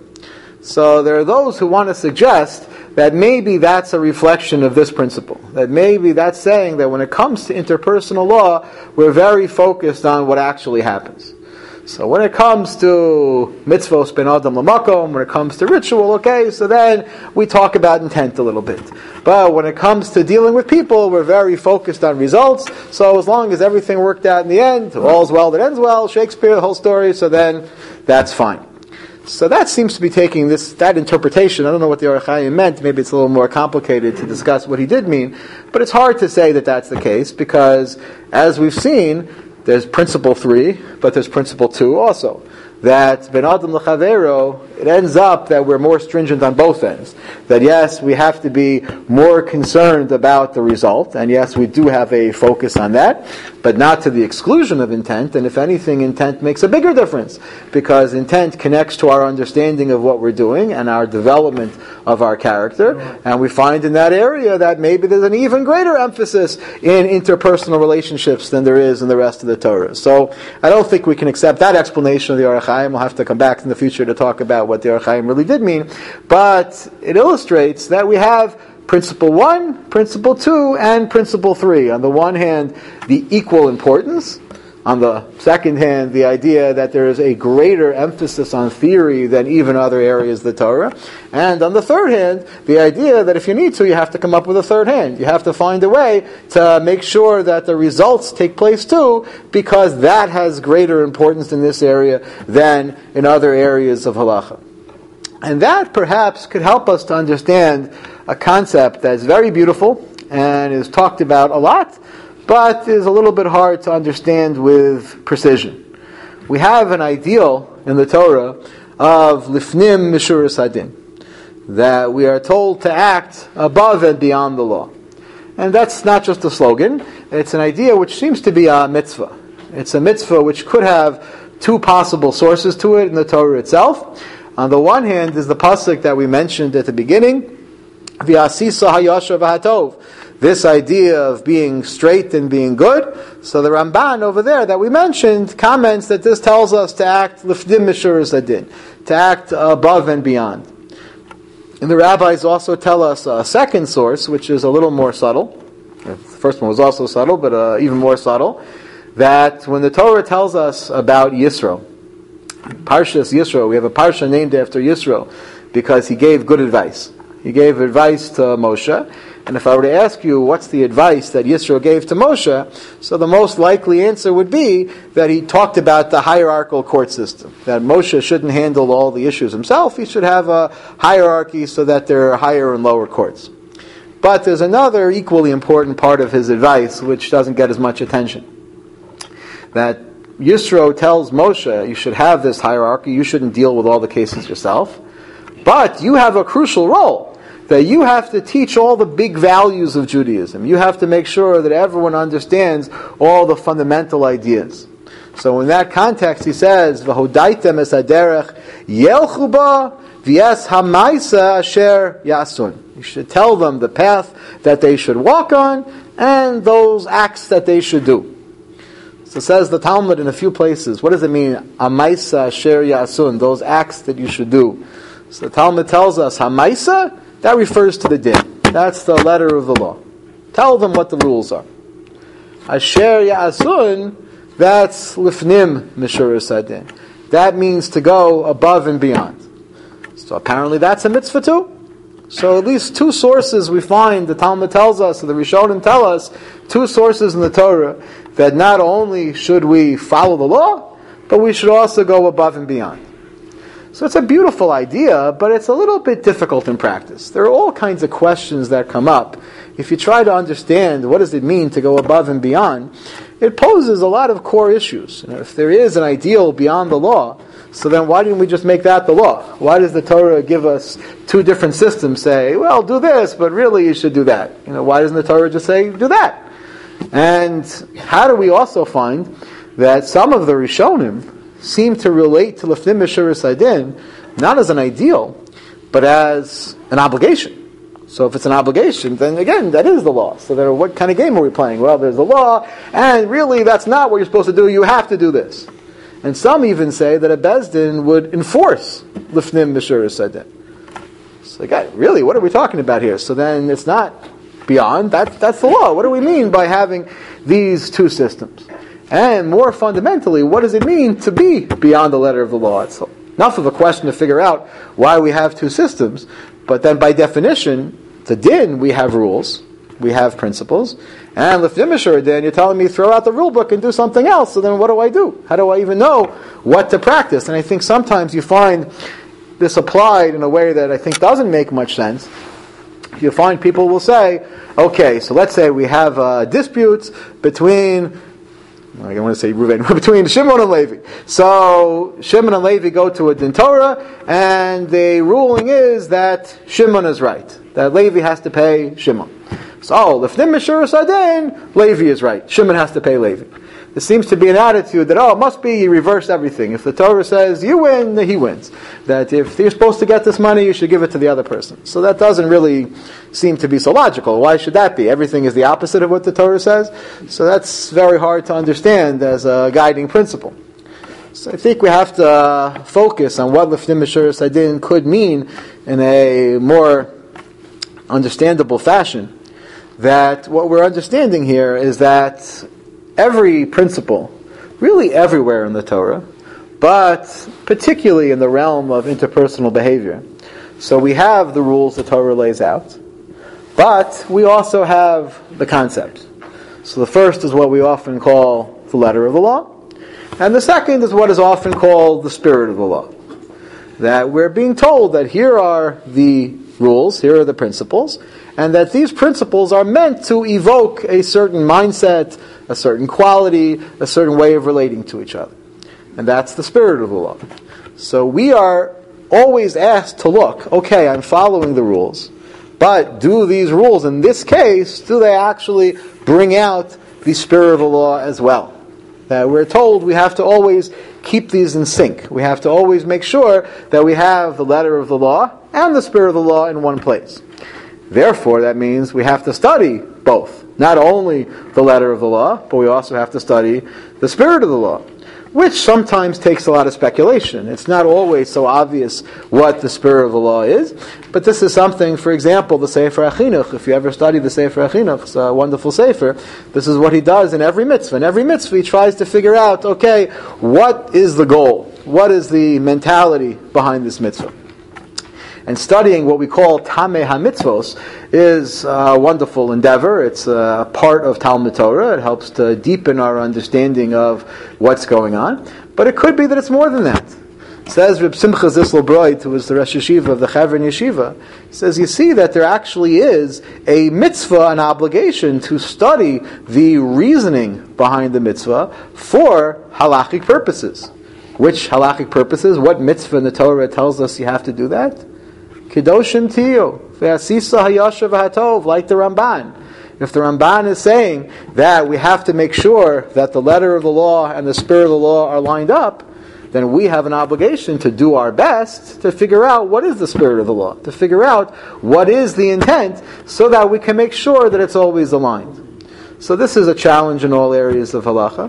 So there are those who want to suggest that maybe that's a reflection of this principle. That maybe that's saying that when it comes to interpersonal law, we're very focused on what actually happens. So when it comes to mitzvos ben adam lamakom, when it comes to ritual, okay, so then we talk about intent a little bit. But when it comes to dealing with people, we're very focused on results. So as long as everything worked out in the end, all's well that ends well, Shakespeare, the whole story, so then that's fine. So that seems to be taking that interpretation. I don't know what the Or HaChaim meant. Maybe it's a little more complicated to discuss what he did mean. But it's hard to say that that's the case because, as we've seen, there's principle 3, but there's principle 2 also. That ben adam l'chavero, it ends up that we're more stringent on both ends. That yes, we have to be more concerned about the result, and yes, we do have a focus on that, but not to the exclusion of intent, and if anything, intent makes a bigger difference, because intent connects to our understanding of what we're doing and our development of our character, and we find in that area that maybe there's an even greater emphasis in interpersonal relationships than there is in the rest of the Torah. So I don't think we can accept that explanation of the Or HaChaim. We'll have to come back in the future to talk about what the Or HaChaim really did mean, but it illustrates that we have Principle 1, Principle 2, and Principle 3. On the one hand, the equal importance. On the second hand, the idea that there is a greater emphasis on theory than even other areas of the Torah. And on the third hand, the idea that if you need to, you have to come up with a third hand. You have to find a way to make sure that the results take place too, because that has greater importance in this area than in other areas of halacha. And that perhaps could help us to understand a concept that is very beautiful and is talked about a lot, but is a little bit hard to understand with precision. We have an ideal in the Torah of lifnim mishuras hadin, that we are told to act above and beyond the law. And that's not just a slogan, it's an idea which seems to be a mitzvah. It's a mitzvah which could have two possible sources to it in the Torah itself. On the one hand is the pasuk that we mentioned at the beginning, V'asisa hayasher v'hatov, this idea of being straight and being good. So the Ramban over there that we mentioned comments that this tells us to act lifdim mishuras hadin, to act above and beyond. And the rabbis also tell us a second source, which is a little more subtle. The first one was also subtle, but even more subtle, that when the Torah tells us about Yisro, Parshas Yisro, we have a parsha named after Yisro because he gave good advice. He gave advice to Moshe, and if I were to ask you what's the advice that Yisro gave to Moshe, so the most likely answer would be that he talked about the hierarchical court system, that Moshe shouldn't handle all the issues himself, he should have a hierarchy so that there are higher and lower courts. But there's another equally important part of his advice which doesn't get as much attention. That Yisro tells Moshe, you should have this hierarchy, you shouldn't deal with all the cases yourself, but you have a crucial role, that you have to teach all the big values of Judaism. You have to make sure that everyone understands all the fundamental ideas. So in that context he says, V'hodaitem es haderech yelchu ba v'es hamaisa asher yasun. You should tell them the path that they should walk on and those acts that they should do. So says the Talmud in a few places, what does it mean? Hamaisa asher yasun, those acts that you should do. So the Talmud tells us, Hamaisa, that refers to the din. That's the letter of the law. Tell them what the rules are. Asher ya'asun, that's lifnim mishuras hadin. That means to go above and beyond. So apparently that's a mitzvah too. So at least two sources we find, the Talmud tells us, or the Rishonim tell us, two sources in the Torah, that not only should we follow the law, but we should also go above and beyond. So it's a beautiful idea, but it's a little bit difficult in practice. There are all kinds of questions that come up. If you try to understand what does it mean to go above and beyond, it poses a lot of core issues. If there is an ideal beyond the law, so then why didn't we just make that the law? Why does the Torah give us two different systems, say, well, do this, but really you should do that? Why doesn't the Torah just say, do that? And how do we also find that some of the Rishonim seem to relate to Lifnim Mishuras Hadin not as an ideal, but as an obligation? So if it's an obligation, then again, that is the law. So then what kind of game are we playing? Well, there's the law, and really that's not what you're supposed to do. You have to do this. And some even say that a Beis Din would enforce Lifnim Mishuras Hadin. So again, really, what are we talking about here? So then it's not beyond, that's the law. What do we mean by having these two systems? And more fundamentally, what does it mean to be beyond the letter of the law? It's enough of a question to figure out why we have two systems, but then by definition, to din, we have rules, we have principles, and Lifnim Mishuras Hadin, you're telling me throw out the rule book and do something else, so then what do I do? How do I even know what to practice? And I think sometimes you find this applied in a way that I think doesn't make much sense. You find people will say, okay, so let's say we have disputes between, I don't want to say Reuven, between Shimon and Levi. So Shimon and Levi go to a Din Torah, and the ruling is that Shimon is right, that Levi has to pay Shimon. So, Lifnim Mishuras Hadin, Levi is right. Shimon has to pay Levi. There seems to be an attitude that, it must be you reverse everything. If the Torah says you win, he wins. That if you're supposed to get this money, you should give it to the other person. So that doesn't really seem to be so logical. Why should that be? Everything is the opposite of what the Torah says. So that's very hard to understand as a guiding principle. So I think we have to focus on what Lifnim Mishuras Hadin could mean in a more understandable fashion. That what we're understanding here is that every principle, really everywhere in the Torah, but particularly in the realm of interpersonal behavior. So we have the rules the Torah lays out, but we also have the concepts. So the first is what we often call the letter of the law, and the second is what is often called the spirit of the law. That we're being told that here are the rules, here are the principles, and that these principles are meant to evoke a certain mindset, a certain quality, a certain way of relating to each other. And that's the spirit of the law. So we are always asked to look, okay, I'm following the rules, but do these rules, in this case, do they actually bring out the spirit of the law as well? That we're told we have to always keep these in sync. We have to always make sure that we have the letter of the law and the spirit of the law in one place. Therefore, that means we have to study both. Not only the letter of the law, but we also have to study the spirit of the law, which sometimes takes a lot of speculation. It's not always so obvious what the spirit of the law is, but this is something, for example, the Sefer HaChinuch. If you ever study the Sefer HaChinuch, it's a wonderful Sefer. This is what he does in every mitzvah. In every mitzvah, he tries to figure out, okay, what is the goal? What is the mentality behind this mitzvah? And studying what we call Tameh HaMitzvos is a wonderful endeavor. It's a part of Talmud Torah. It helps to deepen our understanding of what's going on. But it could be that it's more than that. Says Reb Simcha Zisl Broid, who was the Rosh Yeshiva of the Chevron Yeshiva, says, you see that there actually is a mitzvah, an obligation to study the reasoning behind the mitzvah for halachic purposes. Which halachic purposes? What mitzvah in the Torah tells us you have to do that? Kedoshim tiyu, ve'asisa hayashav hatov, like the Ramban. If the Ramban is saying that we have to make sure that the letter of the law and the spirit of the law are lined up, then we have an obligation to do our best to figure out what is the spirit of the law, to figure out what is the intent, so that we can make sure that it's always aligned. So this is a challenge in all areas of halacha.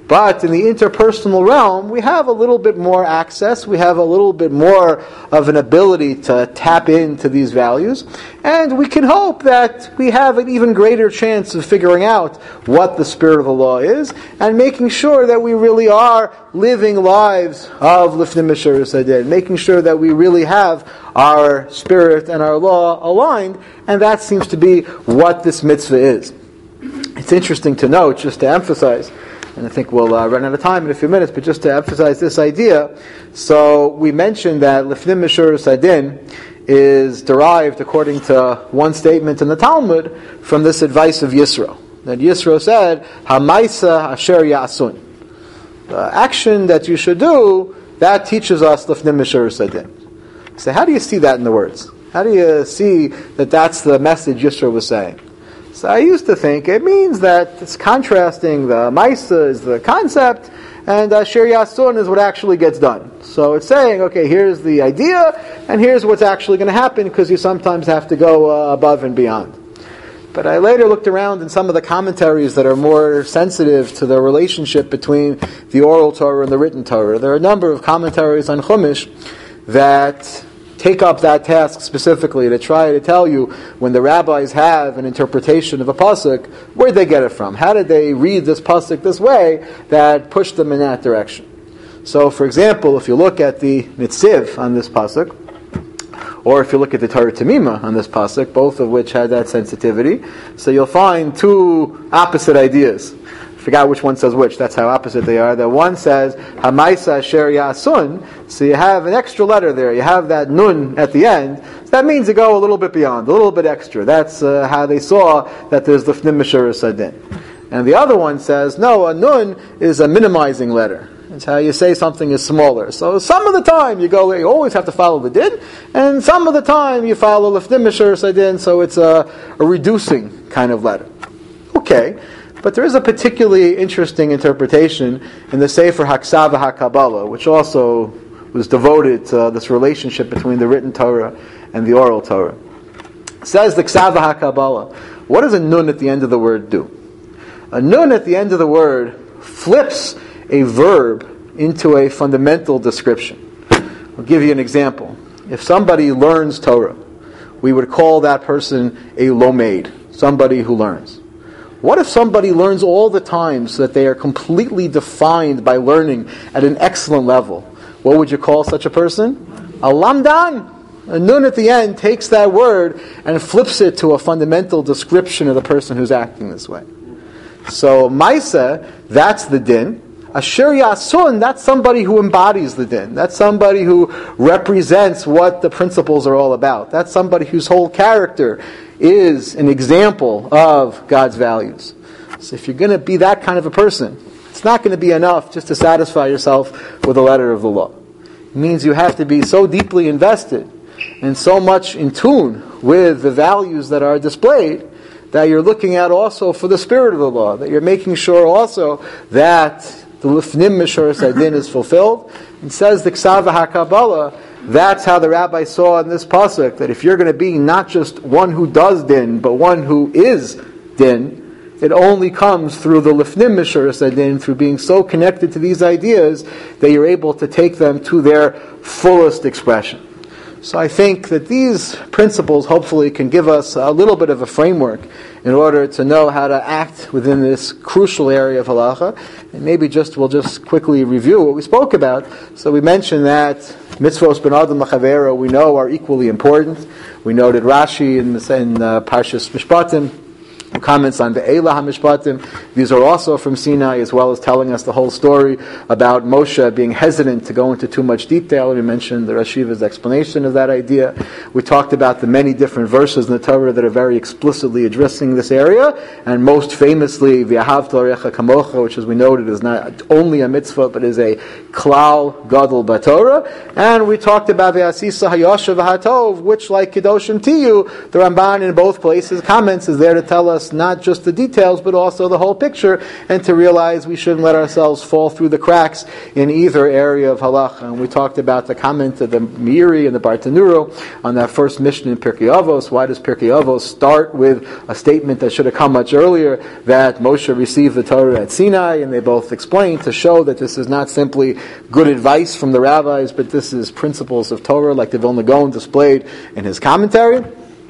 But in the interpersonal realm, we have a little bit more access, we have a little bit more of an ability to tap into these values, and we can hope that we have an even greater chance of figuring out what the spirit of the law is, and making sure that we really are living lives of Lifnim Mishuras Hadin, making sure that we really have our spirit and our law aligned, and that seems to be what this mitzvah is. It's interesting to note, just to emphasize, and I think we'll run out of time in a few minutes, but just to emphasize this idea, so we mentioned that Lifnim Mishuras Hadin is derived, according to one statement in the Talmud, from this advice of Yisro. That Yisro said, Hamaisa asher ya'asun. The action that you should do, that teaches us Lifnim Mishuras Hadin. So how do you see that in the words? How do you see that that's the message Yisro was saying? So I used to think it means that it's contrasting the Maisa is the concept, and Asher Yasun is what actually gets done. So it's saying, okay, here's the idea, and here's what's actually going to happen, because you sometimes have to go above and beyond. But I later looked around in some of the commentaries that are more sensitive to the relationship between the oral Torah and the written Torah. There are a number of commentaries on Chumash that take up that task specifically to try to tell you, when the rabbis have an interpretation of a pasuk, where'd they get it from? How did they read this pasuk this way that pushed them in that direction? So, for example, if you look at the Nitziv on this pasuk, or if you look at the Torah Tamima on this pasuk, both of which had that sensitivity, so you'll find two opposite ideas. Forgot which one says which, that's how opposite they are. The one says, Hamaisa asher ya'asun, so you have an extra letter there, you have that nun at the end, so that means you go a little bit beyond, a little bit extra. That's how they saw that there's Lifnim Mishuras Hadin. And the other one says, no, a nun is a minimizing letter. It's how you say something is smaller. So some of the time you always have to follow the din, and some of the time you follow Lifnim Mishuras Hadin, so it's a reducing kind of letter. Okay. But there is a particularly interesting interpretation in the Sefer Haksava HaKabbalah, which also was devoted to this relationship between the written Torah and the oral Torah. It says the Ksava HaKabbalah, what does a nun at the end of the word do? A nun at the end of the word flips a verb into a fundamental description. I'll give you an example. If somebody learns Torah, we would call that person a lomaid, somebody who learns. What if somebody learns all the time so that they are completely defined by learning at an excellent level? What would you call such a person? A lamdan. A nun at the end takes that word and flips it to a fundamental description of the person who's acting this way. So Maisa, that's the din. Asher Yasun, that's somebody who embodies the din. That's somebody who represents what the principles are all about. That's somebody whose whole character is an example of God's values. So if you're going to be that kind of a person, it's not going to be enough just to satisfy yourself with the letter of the law. It means you have to be so deeply invested and so much in tune with the values that are displayed that you're looking at also for the spirit of the law, that you're making sure also that the Lifnim Mishuras Hadin is fulfilled. And says the Ksava HaKabbalah, that's how the rabbi saw in this pasuk, that if you're going to be not just one who does din, but one who is din, it only comes through the Lifnim Mishuras Hadin, through being so connected to these ideas that you're able to take them to their fullest expression. So I think that these principles hopefully can give us a little bit of a framework in order to know how to act within this crucial area of halacha. And maybe we'll just quickly review what we spoke about. So we mentioned that mitzvos ben adam l'chavero we know are equally important. We noted Rashi in Parshas Mishpatim comments on the Ve'ela HaMishpatim. These are also from Sinai, as well as telling us the whole story about Moshe being hesitant to go into too much detail. We mentioned the Rashiva's explanation of that idea. We talked about the many different verses in the Torah that are very explicitly addressing this area, and most famously, V'ahavta l'orecha kamocha, which, as we noted, is not only a mitzvah, but is a klal gadol b'Torah. And we talked about V'asisa hayosha v'hatov, which, like Kedoshim Tiyu, the Ramban in both places comments is there to tell us us not just the details, but also the whole picture, and to realize we shouldn't let ourselves fall through the cracks in either area of halacha. And we talked about the comment of the Meiri and the Bartanuro on that first mission in Pirkei Avos. Why does Pirkei Avos start with a statement that should have come much earlier, that Moshe received the Torah at Sinai? And they both explained to show that this is not simply good advice from the rabbis, but this is principles of Torah, like the Vilna Gaon displayed in his commentary.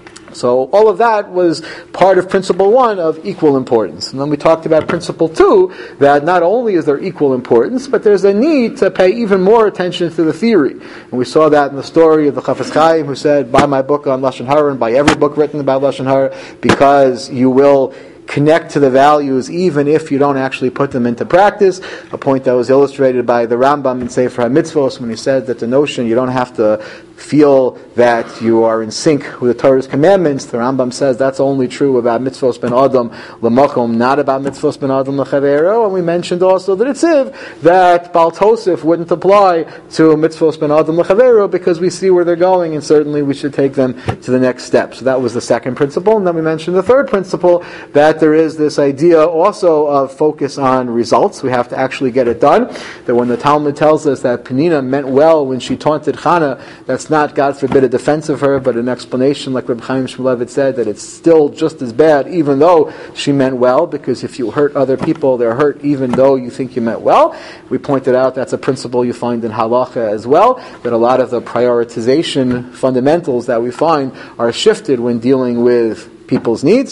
So all of that was part of principle 1 of equal importance. And then we talked about principle 2, that not only is there equal importance, but there's a need to pay even more attention to the theory. And we saw that in the story of the Chafetz Chaim, who said, buy my book on Lashon Hara and buy every book written about Lashon Hara, because you will connect to the values even if you don't actually put them into practice. A point that was illustrated by the Rambam in Sefer HaMitzvos when he said that the notion you don't have to feel that you are in sync with the Torah's commandments. The Rambam says that's only true about mitzvos ben adam l'makom, not about mitzvos ben adam l'chavero. And we mentioned also the Ritziv that Baal Tosef wouldn't apply to mitzvos ben adam l'chavero, because we see where they're going, and certainly we should take them to the next step. So that was the second principle. And then we mentioned the third principle, that there is this idea also of focus on results. We have to actually get it done. That when the Talmud tells us that Penina meant well when she taunted Chana, that's not, God forbid, a defense of her, but an explanation, like Reb Chaim Shmulevitz said, that it's still just as bad, even though she meant well, because if you hurt other people, they're hurt even though you think you meant well. We pointed out that's a principle you find in halacha as well, that a lot of the prioritization fundamentals that we find are shifted when dealing with people's needs.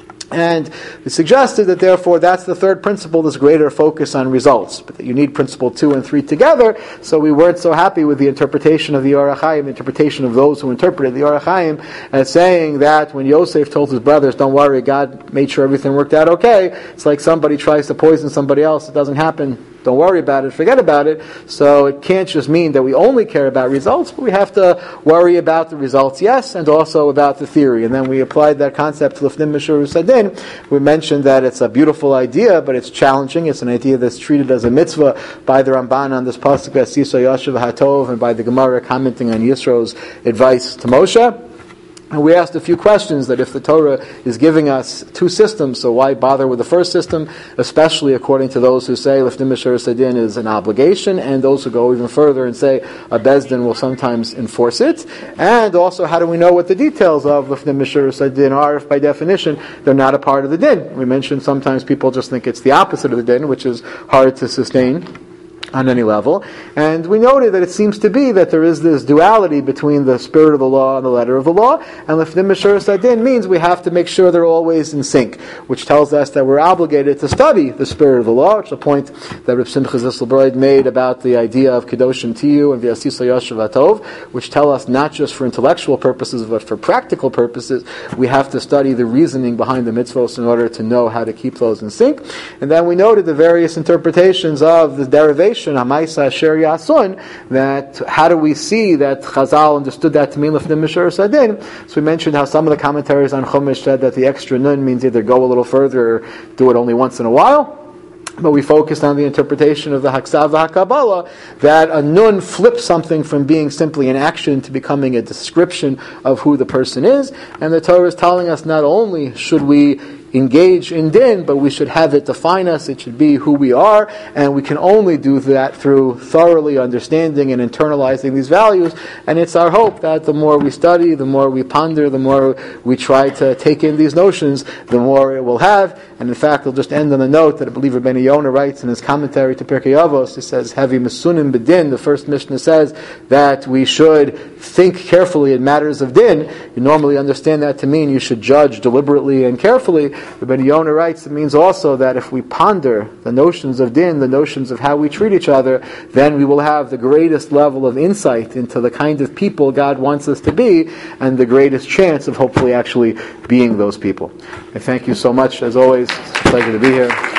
And we suggested that therefore that's the third principle, this greater focus on results, but that you need principle 2 and 3 together. So we weren't so happy with the interpretation of the Orach Chaim, interpretation of those who interpreted the Orach Chaim as saying that when Yosef told his brothers, don't worry, God made sure everything worked out okay. It's like somebody tries to poison somebody else, it doesn't happen. Don't worry about it, forget about it. So it can't just mean that we only care about results, but we have to worry about the results, yes, and also about the theory. And then we applied that concept to Lifnim Mishur Sadin. We mentioned that it's a beautiful idea, but it's challenging. It's an idea that's treated as a mitzvah by the Ramban on this pasuk, Siso Yashav HaTov, and by the Gemara commenting on Yisro's advice to Moshe. And we asked a few questions, that if the Torah is giving us 2 systems, so why bother with the first system, especially according to those who say Lifnim Mishur Sadin is an obligation, and those who go even further and say a Bezdin will sometimes enforce it. And also, how do we know what the details of Lifnim Mishur Sadin are if by definition they're not a part of the din? We mentioned sometimes people just think it's the opposite of the din, which is hard to sustain on any level. And we noted that it seems to be that there is this duality between the spirit of the law and the letter of the law, and Lifnim Mishur Sadin means we have to make sure they're always in sync, which tells us that we're obligated to study the spirit of the law, which is a point that Reb Simcha Zisselbroid made about the idea of Kedoshim Tiyu and V'yasiso Yashav HaTov, which tell us not just for intellectual purposes, but for practical purposes, we have to study the reasoning behind the mitzvos in order to know how to keep those in sync. And then we noted the various interpretations of the derivation Hamaisa Asher Yasun, that how do we see that Chazal understood that to mean Lifnim Mishur Sadin? So we mentioned how some of the commentaries on Chumash said that the extra nun means either go a little further or do it only once in a while. But we focused on the interpretation of the Haksav HaKabbalah, that a nun flips something from being simply an action to becoming a description of who the person is. And the Torah is telling us not only should we engage in din, but we should have it define us. It should be who we are, and we can only do that through thoroughly understanding and internalizing these values. And it's our hope that the more we study, the more we ponder, the more we try to take in these notions, the more it will have. And in fact, I'll just end on a note that I believe Rabbeinu Yonah writes in his commentary to Pirkei Avos. He says, "Heavy Mesunim B'Din." The first Mishnah says that we should think carefully in matters of din. You normally understand that to mean you should judge deliberately and carefully. Rabbeinu Yonah writes, it means also that if we ponder the notions of din, the notions of how we treat each other, then we will have the greatest level of insight into the kind of people God wants us to be, and the greatest chance of hopefully actually being those people. I thank you so much, as always. It's a pleasure to be here.